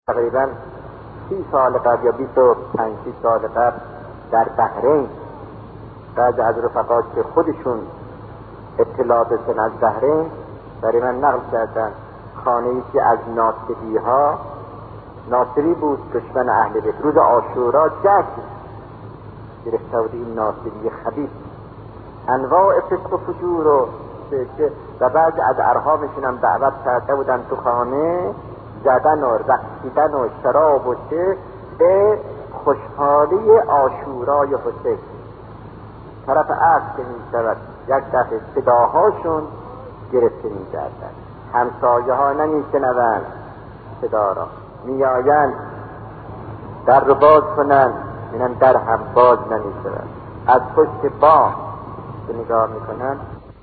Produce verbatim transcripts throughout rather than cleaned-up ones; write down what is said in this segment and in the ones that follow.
تقریبا سی سال قبل یا بیست و پنج سی سال قبل در بحرین بعضی از رفقا که خودشون اطلاع داشتن از بحرین برای من نقل کردن خانه‌ای که از ناصری ها ناصری بود دشمن اهل بیت روز عاشورا جشن گرفته بود این ناصری خبیث انواع فسق و فجور و و بعضی از ارحامشون هم دعوت کرده بودن تو خانه زدن و رقصیدن و شراب و چه به خوشحالی عاشورای حسین. طرف عصر که می شود یک دفعه صداهاشون گرفته می گردن، همسایه ها نمی شنوند صدا را، می آیند در رو باز کنند اینم در هم باز نمی شود، از پشت با که نگاه می کنند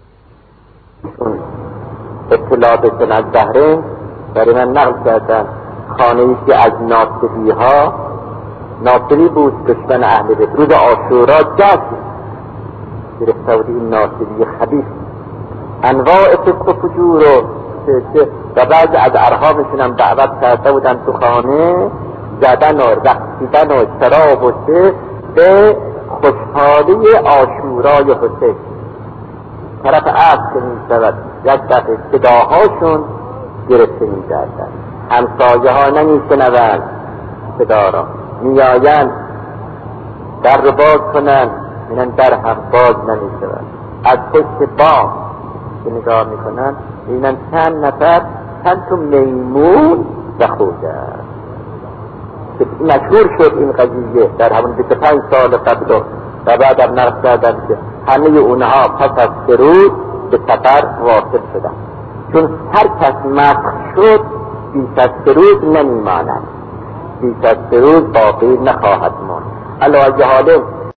اطلاع بسن از بحرین برای من نقل کردن خانه‌ای که از ناصری ها ناصری بود دشمن اهل بیت روز عاشورا جشن گرفته بود این ناصری خبیث انواع فسق و فجور و و بعضی از ارحامشون هم دعوت کرده بودن تو خانه زدن و رقصیدن و شراب و چه به خوشحالی عاشورای حسین. طرف عصر که می شود یک دفعه صداهاشون گرفته می گردن، همسایه ها نمی شنوند صدا را، می آیند در رو باز کنند اینم در هم باز نمی شود، از پشت با که نگاه می کنند اینم چند نفر چند تو میمون بخورده که مشهور شد این قضیه در همون بیست و پنج سال قبل و بعد هم نقل کردن که همه اونها پس از سه روز به سفر واصل شدن، چون هر کس مسخ شد بیش از سه روز نمیماند، بیش از سه روز باقی نخواهد ماند. علاوه حاله